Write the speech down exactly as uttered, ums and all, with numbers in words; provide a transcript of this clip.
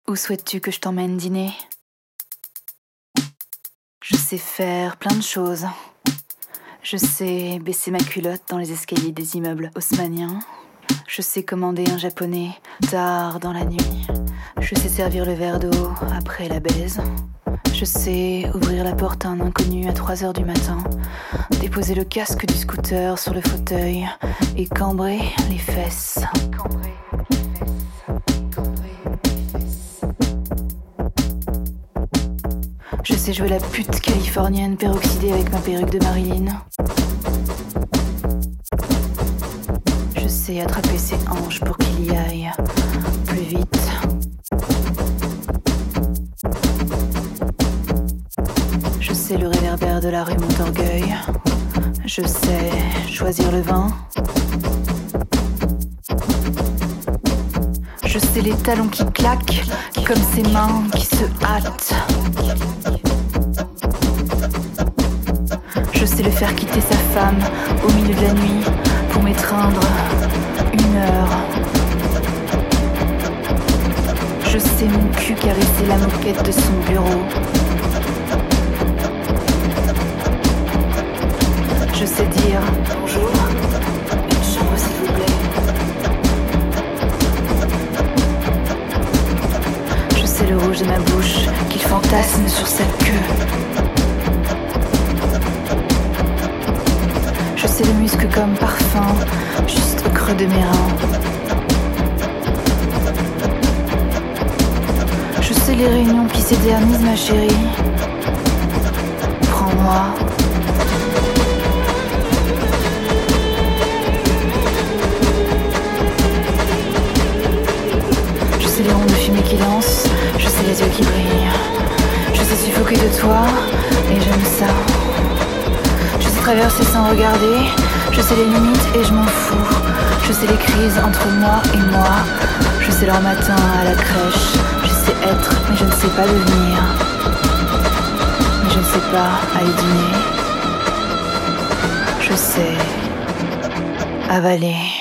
Où souhaites-tu que je t'emmène dîner? Je sais faire plein de choses. Je sais baisser ma culotte dans les escaliers des immeubles haussmanniens. Je sais commander un japonais tard dans la nuit. Je sais servir le verre d'eau après la baise. Je sais ouvrir la porte à un inconnu à trois heures du matin, déposer le casque du scooter sur le fauteuil et cambrer les fesses. Cambrer les fesses. Cambrer les fesses. Je sais jouer la pute californienne peroxydée avec ma perruque de Marilyn. Je sais attraper ses hanches pour qu'il y aille plus vite. Je sais le réverbère de la rue Montorgueil. Je sais choisir le vin. Je sais les talons qui claquent comme ces mains qui se hâtent. Je sais le faire quitter sa femme au milieu de la nuit pour m'étreindre une heure. Je sais mon cul caresser la moquette de son bureau. Je sais dire bonjour, une chambre s'il vous plaît. Je sais le rouge de ma bouche qu'il fantasme sur sa queue. Je sais le muscle comme parfum, juste au creux de mes reins. Je sais les réunions qui s'éternisent ma chérie. Prends-moi. Je sais les ronds de fumée qui lancent, je sais les yeux qui brillent. Je sais suffoquer de toi, et j'aime ça. Je sais traverser sans regarder, je sais les limites et je m'en fous. Je sais les crises entre moi et moi. Je sais leur matin à la crèche. Je sais être, mais je ne sais pas devenir. Mais je ne sais pas aller dîner. Je sais avaler.